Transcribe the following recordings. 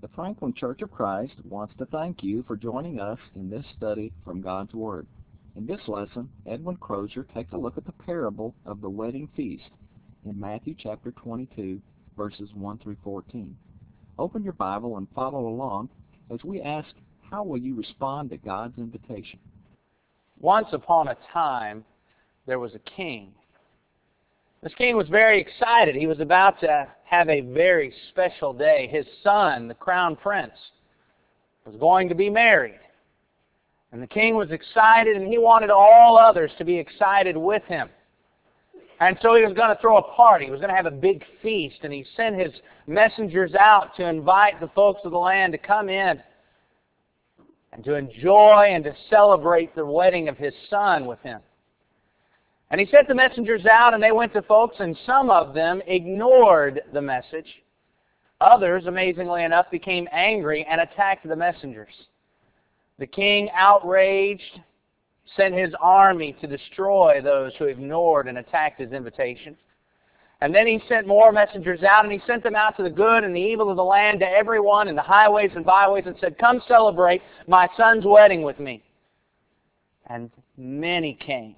The Franklin Church of Christ wants to thank you for joining us in this study from God's Word. In this lesson, Edwin Crozier takes a look at the parable of the wedding feast in Matthew chapter 22, verses 1 through 14. Open your Bible and follow along as we ask, how will you respond to God's invitation? Once upon a time, there was a king. This king was very excited. He was about to have a very special day. His son, the crown prince, was going to be married. And the king was excited, and he wanted all others to be excited with him. And so he was going to throw a party. He was going to have a big feast, and he sent his messengers out to invite the folks of the land to come in and to enjoy and to celebrate the wedding of his son with him. And he sent the messengers out, and they went to folks, and some of them ignored the message. Others, amazingly enough, became angry and attacked the messengers. The king, outraged, sent his army to destroy those who ignored and attacked his invitation. And then he sent more messengers out, and he sent them out to the good and the evil of the land, to everyone in the highways and byways, and said, "Come celebrate my son's wedding with me." And many came.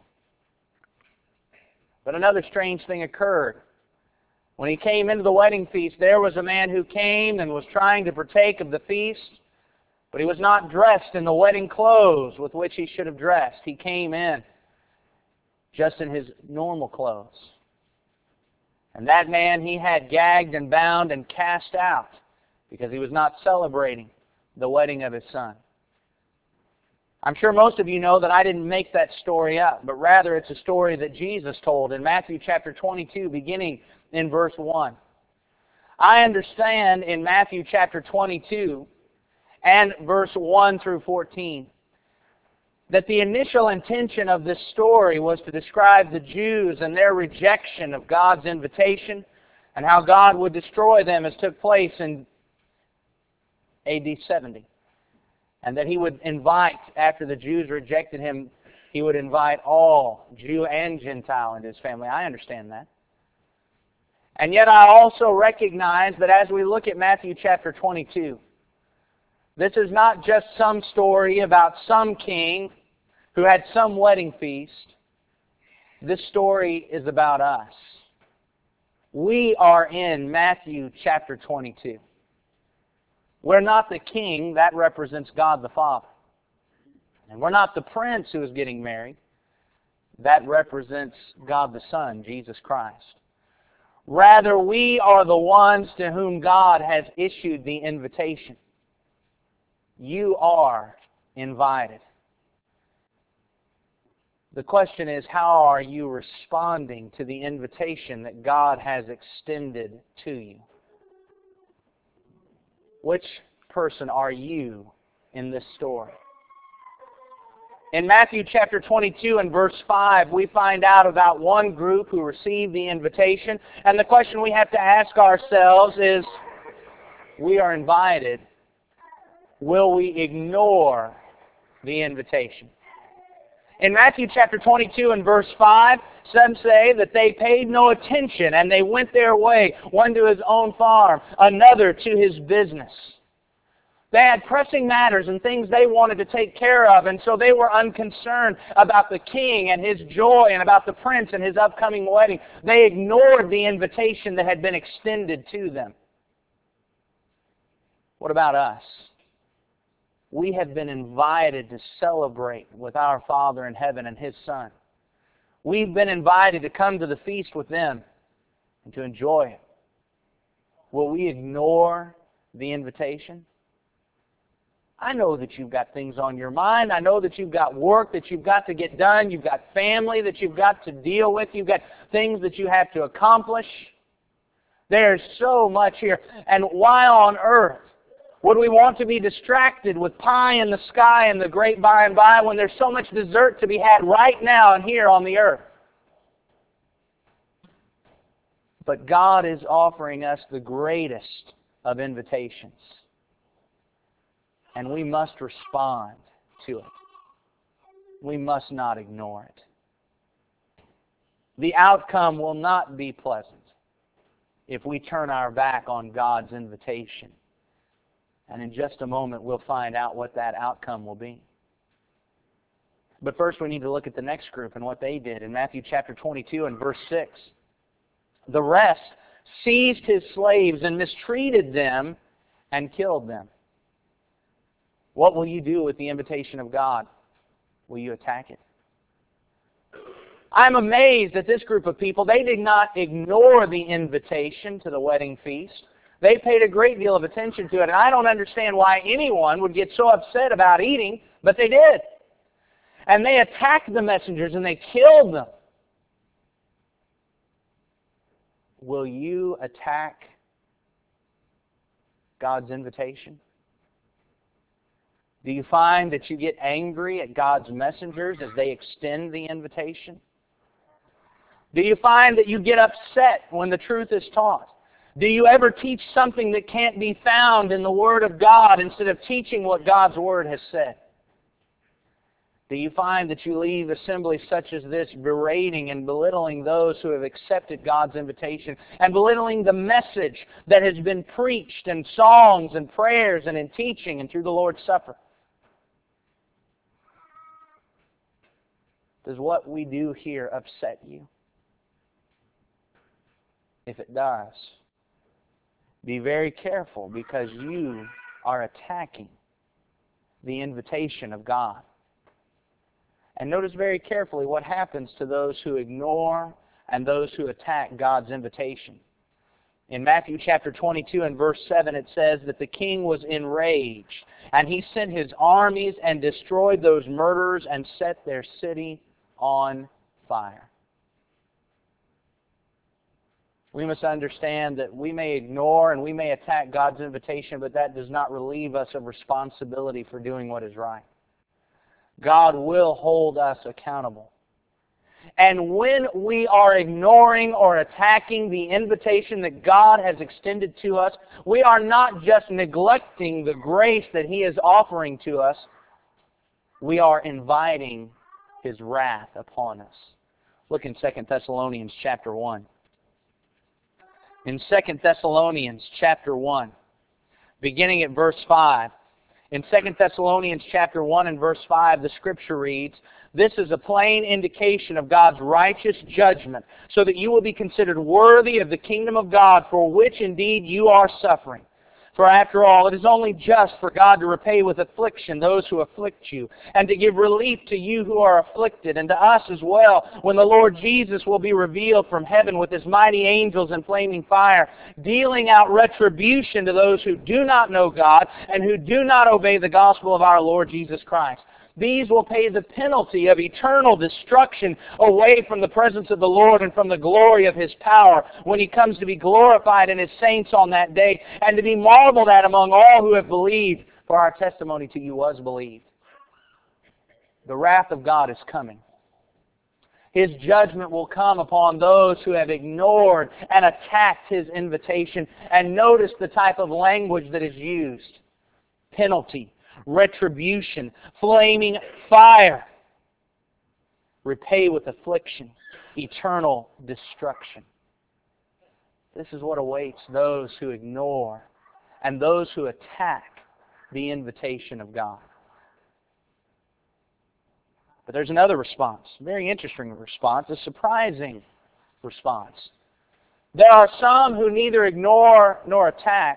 But another strange thing occurred. When he came into the wedding feast, there was a man who came and was trying to partake of the feast, but he was not dressed in the wedding clothes with which he should have dressed. He came in just in his normal clothes. And that man he had gagged and bound and cast out because he was not celebrating the wedding of his son. I'm sure most of you know that I didn't make that story up, but rather it's a story that Jesus told in Matthew chapter 22, beginning in verse 1. I understand in Matthew chapter 22 and verse 1 through 14 that the initial intention of this story was to describe the Jews and their rejection of God's invitation and how God would destroy them, as took place in AD 70. And that he would invite, after the Jews rejected him, he would invite all, Jew and Gentile, into his family. I understand that. And yet I also recognize that as we look at Matthew chapter 22, this is not just some story about some king who had some wedding feast. This story is about us. We are in Matthew chapter 22. We're not the king. That represents God the Father. And we're not the prince who is getting married. That represents God the Son, Jesus Christ. Rather, we are the ones to whom God has issued the invitation. You are invited. The question is, how are you responding to the invitation that God has extended to you? Which person are you in this story? In Matthew chapter 22 and verse 5, we find out about one group who received the invitation. And the question we have to ask ourselves is, we are invited. Will we ignore the invitation? In Matthew chapter 22 and verse 5, some say that they paid no attention and they went their way, one to his own farm, another to his business. They had pressing matters and things they wanted to take care of, and so they were unconcerned about the king and his joy and about the prince and his upcoming wedding. They ignored the invitation that had been extended to them. What about us? We have been invited to celebrate with our Father in heaven and His Son. We've been invited to come to the feast with them and to enjoy it. Will we ignore the invitation? I know that you've got things on your mind. I know that you've got work that you've got to get done. You've got family that you've got to deal with. You've got things that you have to accomplish. There's so much here. And why on earth would we want to be distracted with pie in the sky and the great by and by when there's so much dessert to be had right now and here on the earth? But God is offering us the greatest of invitations. And we must respond to it. We must not ignore it. The outcome will not be pleasant if we turn our back on God's invitation. And in just a moment, we'll find out what that outcome will be. But first, we need to look at the next group and what they did. In Matthew chapter 22 and verse 6, the rest seized his slaves and mistreated them and killed them. What will you do with the invitation of God? Will you attack it? I'm amazed at this group of people. They did not ignore the invitation to the wedding feast. They paid a great deal of attention to it, and I don't understand why anyone would get so upset about eating, but they did. And they attacked the messengers and they killed them. Will you attack God's invitation? Do you find that you get angry at God's messengers as they extend the invitation? Do you find that you get upset when the truth is taught? Do you ever teach something that can't be found in the Word of God instead of teaching what God's Word has said? Do you find that you leave assemblies such as this berating and belittling those who have accepted God's invitation and belittling the message that has been preached in songs and prayers and in teaching and through the Lord's Supper? Does what we do here upset you? If it does, be very careful, because you are attacking the invitation of God. And notice very carefully what happens to those who ignore and those who attack God's invitation. In Matthew chapter 22 and verse 7, it says that the king was enraged, and he sent his armies and destroyed those murderers and set their city on fire. We must understand that we may ignore and we may attack God's invitation, but that does not relieve us of responsibility for doing what is right. God will hold us accountable. And when we are ignoring or attacking the invitation that God has extended to us, we are not just neglecting the grace that He is offering to us, we are inviting His wrath upon us. Look in 2 Thessalonians chapter 1. In 2 Thessalonians chapter 1, beginning at verse 5, in 2 Thessalonians chapter 1 and verse 5, the Scripture reads, "This is a plain indication of God's righteous judgment, so that you will be considered worthy of the kingdom of God, for which indeed you are suffering. For after all, it is only just for God to repay with affliction those who afflict you, and to give relief to you who are afflicted, and to us as well, when the Lord Jesus will be revealed from heaven with His mighty angels in flaming fire, dealing out retribution to those who do not know God, and who do not obey the gospel of our Lord Jesus Christ. These will pay the penalty of eternal destruction away from the presence of the Lord and from the glory of His power when He comes to be glorified in His saints on that day, and to be marveled at among all who have believed, for our testimony to you was believed." The wrath of God is coming. His judgment will come upon those who have ignored and attacked His invitation. And notice the type of language that is used. Penalty, retribution, flaming fire, repay with affliction, eternal destruction. This is what awaits those who ignore and those who attack the invitation of God. But there's another response, a very interesting response, a surprising response. There are some who neither ignore nor attack,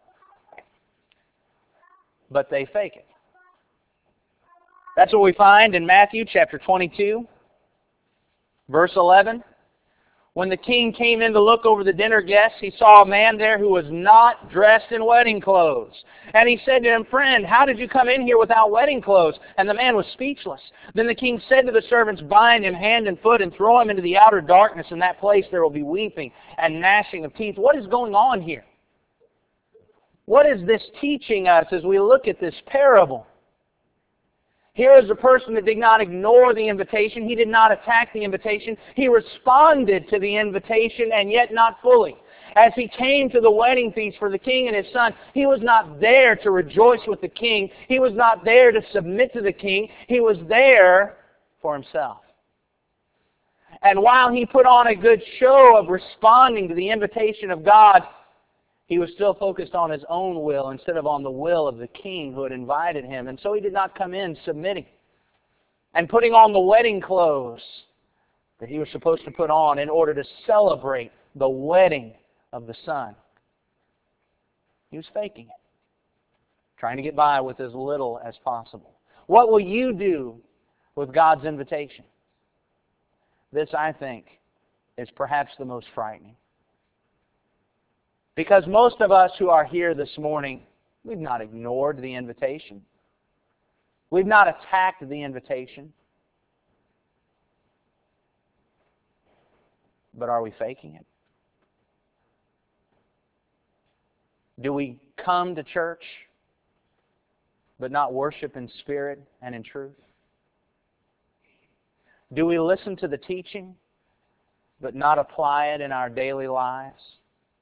but they fake it. That's what we find in Matthew chapter 22, verse 11. When the king came in to look over the dinner guests, he saw a man there who was not dressed in wedding clothes. And he said to him, "Friend, how did you come in here without wedding clothes?" And the man was speechless. Then the king said to the servants, "Bind him hand and foot and throw him into the outer darkness. In that place there will be weeping and gnashing of teeth." What is going on here? What is this teaching us as we look at this parable? Here is a person that did not ignore the invitation. He did not attack the invitation. He responded to the invitation, and yet not fully. As he came to the wedding feast for the king and his son, he was not there to rejoice with the king. He was not there to submit to the king. He was there for himself. And while he put on a good show of responding to the invitation of God, He was still focused on his own will instead of on the will of the king who had invited him. And so he did not come in submitting and putting on the wedding clothes that he was supposed to put on in order to celebrate the wedding of the Son. He was faking it, trying to get by with as little as possible. What will you do with God's invitation? This, I think, is perhaps the most frightening. Because most of us who are here this morning, we've not ignored the invitation. We've not attacked the invitation. But are we faking it? Do we come to church but not worship in spirit and in truth? Do we listen to the teaching but not apply it in our daily lives?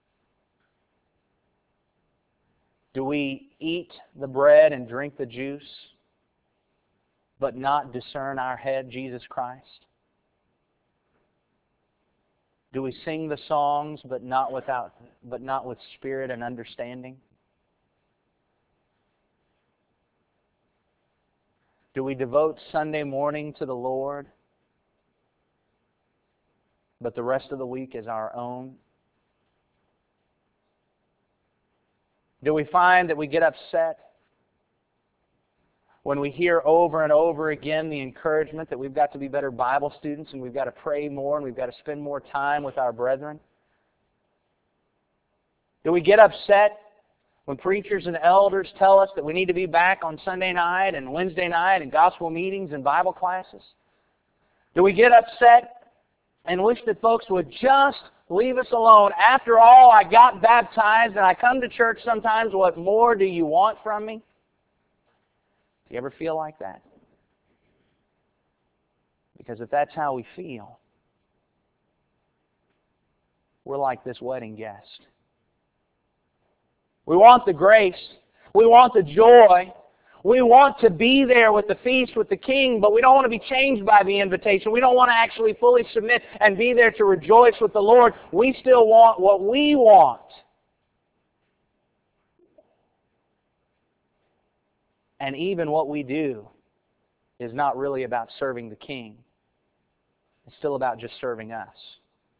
Do we eat the bread and drink the juice but not discern our head, Jesus Christ? Do we sing the songs but not with spirit and understanding? Do we devote Sunday morning to the Lord, but the rest of the week is our own? Do we find that we get upset when we hear over and over again the encouragement that we've got to be better Bible students and we've got to pray more and we've got to spend more time with our brethren? Do we get upset when preachers and elders tell us that we need to be back on Sunday night and Wednesday night and gospel meetings and Bible classes? Do we get upset and wish that folks would just leave us alone? After all, I got baptized and I come to church sometimes. What more do you want from me? Do you ever feel like that? Because if that's how we feel, we're like this wedding guest. We want the grace. We want the joy. We want to be there with the feast with the King, but we don't want to be changed by the invitation. We don't want to actually fully submit and be there to rejoice with the Lord. We still want what we want. And even what we do is not really about serving the King. It's still about just serving us.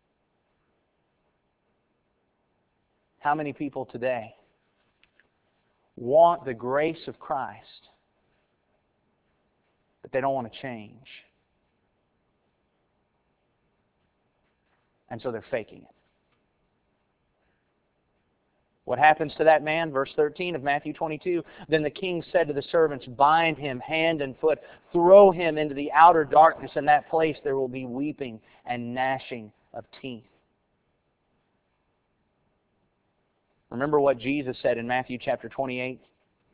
How many people today want the grace of Christ, but they don't want to change? And so they're faking it. What happens to that man? Verse 13 of Matthew 22, "Then the king said to the servants, 'Bind him hand and foot, throw him into the outer darkness. In that place there will be weeping and gnashing of teeth.'" Remember what Jesus said in Matthew chapter 28?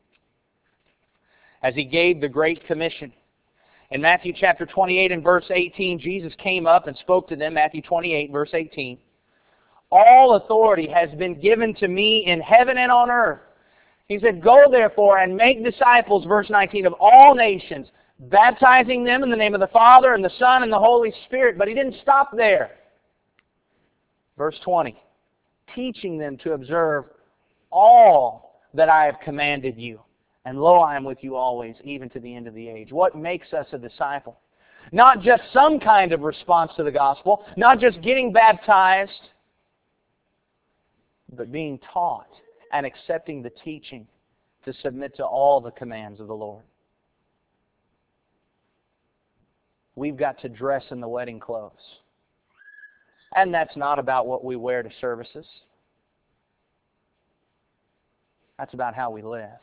As He gave the Great Commission. In Matthew chapter 28 and verse 18, Jesus came up and spoke to them, Matthew 28 verse 18. "All authority has been given to me in heaven and on earth." He said, "Go therefore and make disciples," verse 19, "of all nations, baptizing them in the name of the Father and the Son and the Holy Spirit." But He didn't stop there. Verse 20, "Teaching them to observe all that I have commanded you. And lo, I am with you always, even to the end of the age." What makes us a disciple? Not just some kind of response to the gospel, not just getting baptized, but being taught and accepting the teaching to submit to all the commands of the Lord. We've got to dress in the wedding clothes. And that's not about what we wear to services. That's about how we live.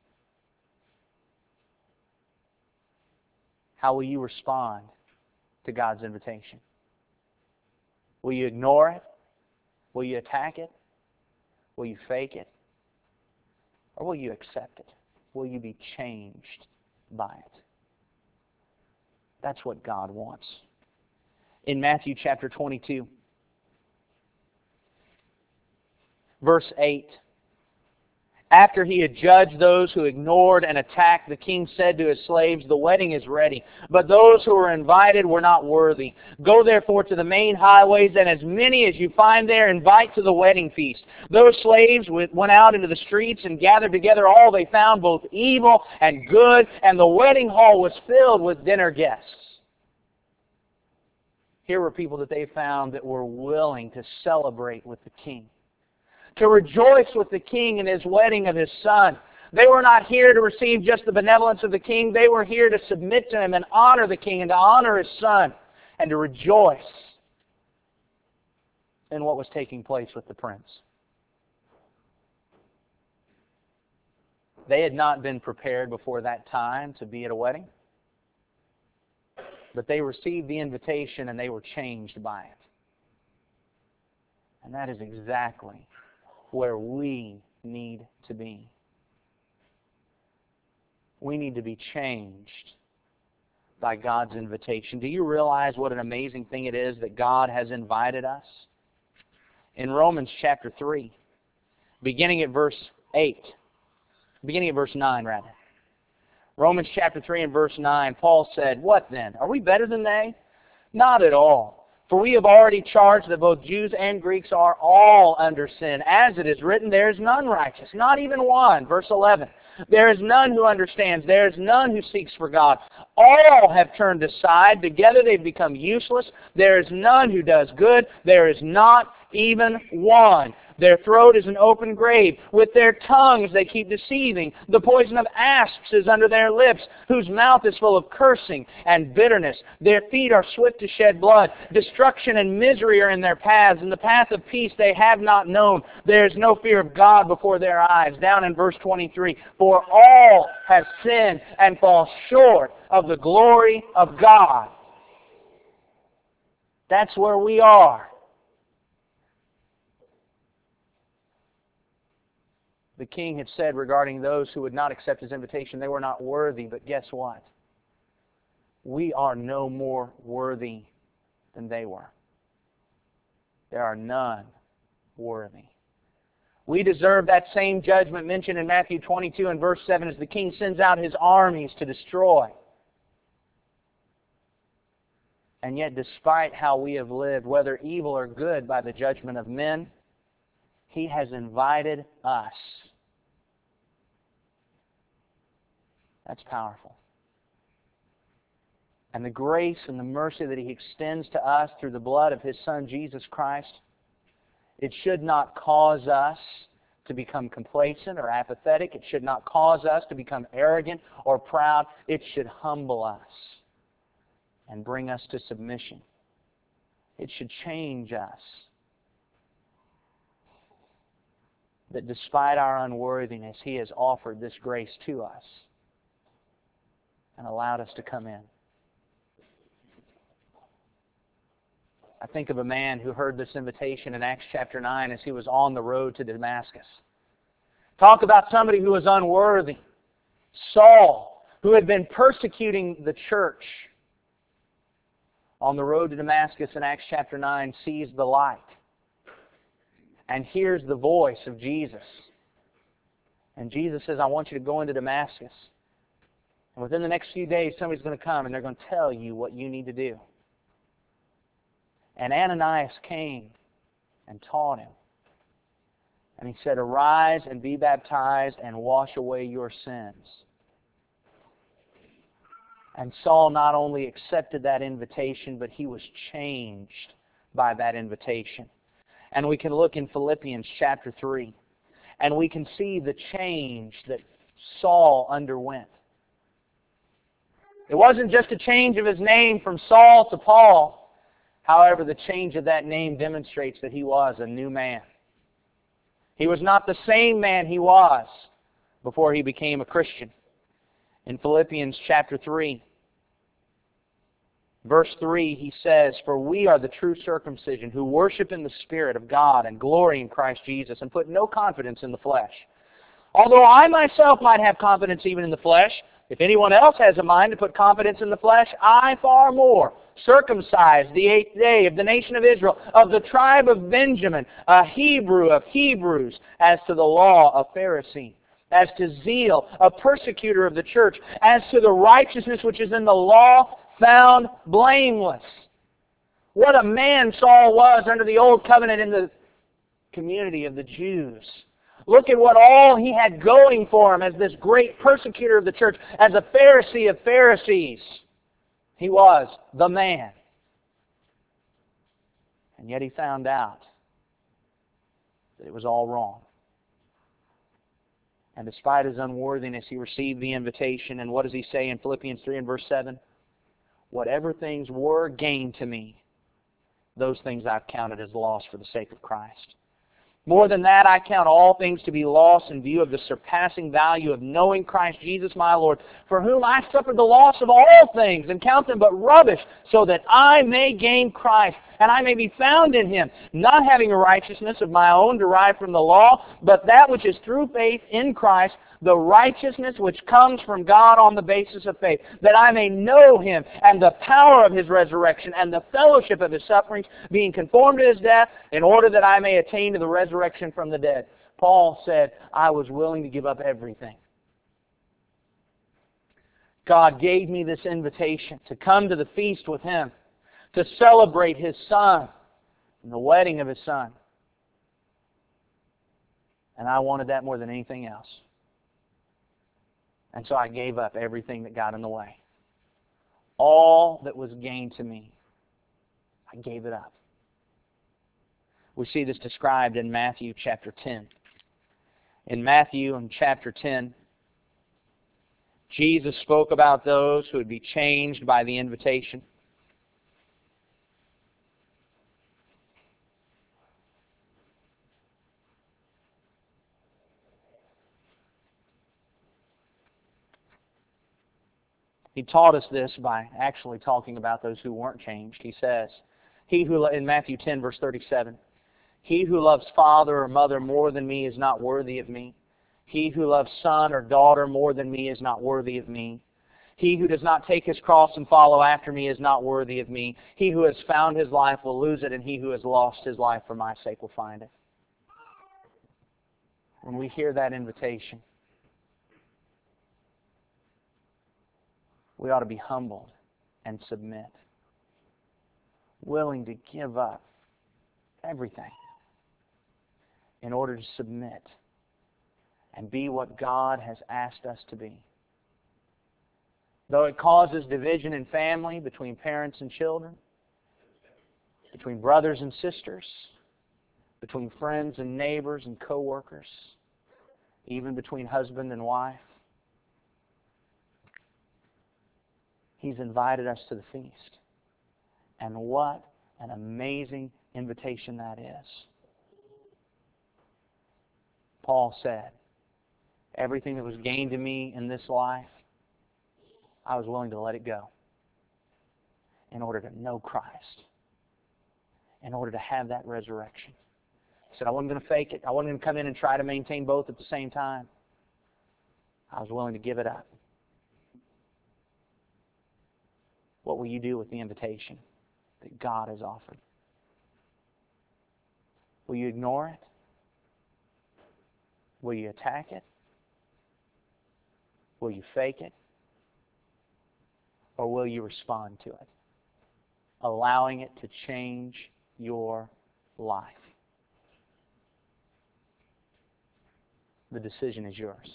How will you respond to God's invitation? Will you ignore it? Will you attack it? Will you fake it? Or will you accept it? Will you be changed by it? That's what God wants. In Matthew chapter 22, verse 8, After he had judged those who ignored and attacked, the king said to his slaves, "The wedding is ready, but those who were invited were not worthy. Go therefore to the main highways, and as many as you find there, invite to the wedding feast." Those slaves went out into the streets and gathered together all they found, both evil and good, and the wedding hall was filled with dinner guests. Here were people that they found that were willing to celebrate with the king, to rejoice with the king in his wedding of his son. They were not here to receive just the benevolence of the king. They were here to submit to him and honor the king and to honor his son and to rejoice in what was taking place with the prince. They had not been prepared before that time to be at a wedding, but they received the invitation and they were changed by it. And that is exactly where we need to be. We need to be changed by God's invitation. Do you realize what an amazing thing it is that God has invited us? In Romans chapter 3, beginning at verse 9 rather. Romans chapter 3 and verse 9, Paul said, "What then? Are we better than they? Not at all. For we have already charged that both Jews and Greeks are all under sin. As it is written, there is none righteous, not even one." Verse 11, "There is none who understands. There is none who seeks for God. All have turned aside. Together they've become useless. There is none who does good. There is not even one. Their throat is an open grave. With their tongues they keep deceiving. The poison of asps is under their lips, whose mouth is full of cursing and bitterness. Their feet are swift to shed blood. Destruction and misery are in their paths, and the path of peace they have not known. There is no fear of God before their eyes." Down in verse 23, "For all have sinned and fall short of the glory of God." That's where we are. The king had said regarding those who would not accept his invitation, they were not worthy. But guess what? We are no more worthy than they were. There are none worthy. We deserve that same judgment mentioned in Matthew 22 and verse 7 as the king sends out his armies to destroy. And yet, despite how we have lived, whether evil or good by the judgment of men, he has invited us. That's powerful. And the grace and the mercy that he extends to us through the blood of his Son, Jesus Christ, it should not cause us to become complacent or apathetic. It should not cause us to become arrogant or proud. It should humble us and bring us to submission. It should change us. That despite our unworthiness, he has offered this grace to us and allowed us to come in. I think of a man who heard this invitation in Acts chapter 9 as he was on the road to Damascus. Talk about somebody who was unworthy. Saul, who had been persecuting the church, on the road to Damascus in Acts chapter 9, sees the light and hears the voice of Jesus. And Jesus says, "I want you to go into Damascus. And within the next few days, somebody's going to come and they're going to tell you what you need to do." And Ananias came and taught him. And he said, "Arise and be baptized and wash away your sins." And Saul not only accepted that invitation, but he was changed by that invitation. And we can look in Philippians chapter 3, and we can see the change that Saul underwent. It wasn't just a change of his name from Saul to Paul. However, the change of that name demonstrates that he was a new man. He was not the same man he was before he became a Christian. In Philippians chapter 3, verse 3, he says, "For we are the true circumcision, who worship in the Spirit of God and glory in Christ Jesus, and put no confidence in the flesh. Although I myself might have confidence even in the flesh, if anyone else has a mind to put confidence in the flesh, I far more. circumcised the 8th day, of the nation of Israel, of the tribe of Benjamin, a Hebrew of Hebrews, as to the law, a Pharisee, as to zeal, a persecutor of the church, as to the righteousness which is in the law, found blameless. What a man Saul was under the old covenant in the community of the Jews. Look at what all he had going for him as this great persecutor of the church, as a Pharisee of Pharisees. He was the man. And yet he found out that it was all wrong. And despite his unworthiness, he received the invitation. And what does he say in Philippians 3 and verse 7? Whatever things were gained to me, those things I've counted as loss for the sake of Christ. More than that, I count all things to be lost in view of the surpassing value of knowing Christ Jesus my Lord, for whom I suffered the loss of all things, and count them but rubbish, so that I may gain Christ, and I may be found in Him, not having a righteousness of my own derived from the law, but that which is through faith in Christ, the righteousness which comes from God on the basis of faith, that I may know Him, and the power of His resurrection, and the fellowship of His sufferings, being conformed to His death, in order that I may attain to the resurrection from the dead. Paul said, I was willing to give up everything. God gave me this invitation to come to the feast with Him, to celebrate His Son and the wedding of His Son. And I wanted that more than anything else. And so I gave up everything that got in the way. All that was gained to me, I gave it up. We see this described in Matthew chapter 10. In Matthew in chapter 10, Jesus spoke about those who would be changed by the invitation. He taught us this by actually talking about those who weren't changed. He says, in Matthew 10, verse 37, he who loves father or mother more than me is not worthy of me. He who loves son or daughter more than me is not worthy of me. He who does not take his cross and follow after me is not worthy of me. He who has found his life will lose it, and he who has lost his life for my sake will find it. When we hear that invitation, we ought to be humbled and submit, willing to give up everything in order to submit and be what God has asked us to be. Though it causes division in family, between parents and children, between brothers and sisters, between friends and neighbors and co-workers, even between husband and wife, He's invited us to the feast. And what an amazing invitation that is. Paul said, everything that was gained to me in this life, I was willing to let it go in order to know Christ, in order to have that resurrection. He said, I wasn't going to fake it. I wasn't going to come in and try to maintain both at the same time. I was willing to give it up. What will you do with the invitation that God has offered? Will you ignore it? Will you attack it? Will you fake it? Or will you respond to it, allowing it to change your life? The decision is yours.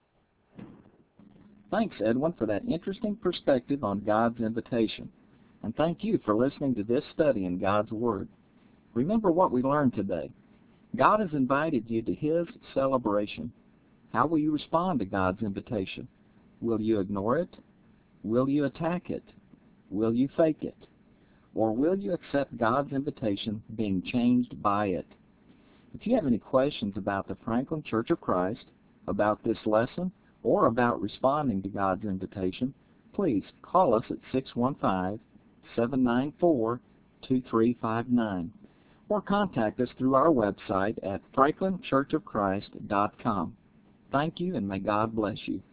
Thanks, Edwin, for that interesting perspective on God's invitation. And thank you for listening to this study in God's Word. Remember what we learned today. God has invited you to His celebration. How will you respond to God's invitation? Will you ignore it? Will you attack it? Will you fake it? Or will you accept God's invitation, being changed by it? If you have any questions about the Franklin Church of Christ, about this lesson, or about responding to God's invitation, please call us at 615-794-2359 or contact us through our website at franklinchurchofchrist.com. Thank you, and may God bless you.